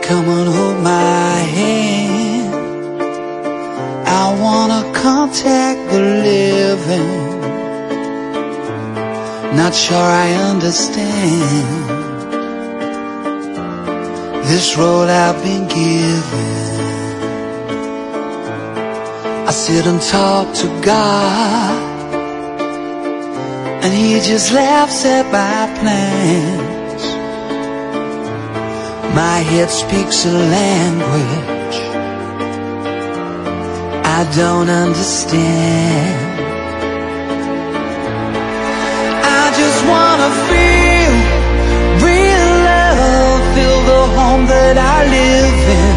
Come on, hold my hand. I wanna contact the living. Not sure I understand this role I've been given. I sit and talk to God, and He just laughs at my plans. My head speaks a language I don't understand. I just wanna feel real love, feel the home that I live in.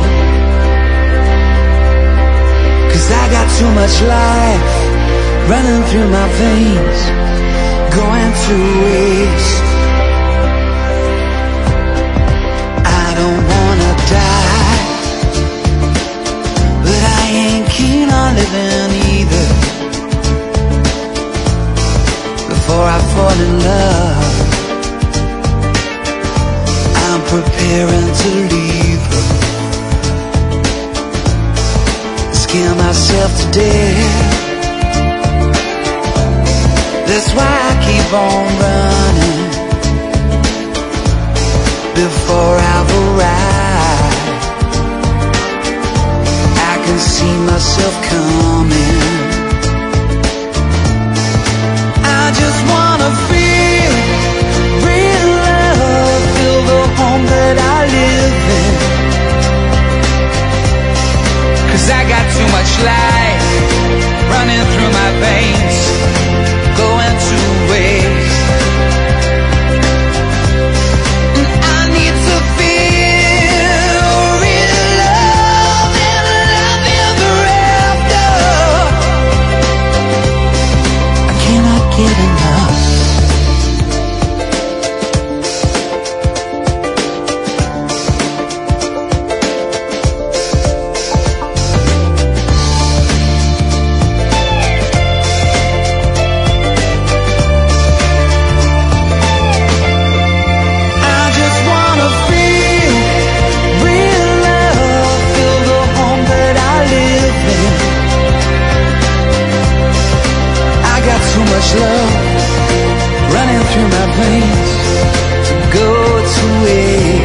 'Cause I got too much life running through my veins, going to waste. I don't wanna die, but I ain't keen on living either. Before I fall in love, I'm preparing to leave her. Scare myself to death. That's why I keep on running before I've arrived. I can see myself coming. I just wanna feel real love, feel the home that I live in. 'Cause I got too much life running through my veins, going to waste. And I need to feel real love and love ever after. I cannot get enough. Too much love running through my veins to go to waste.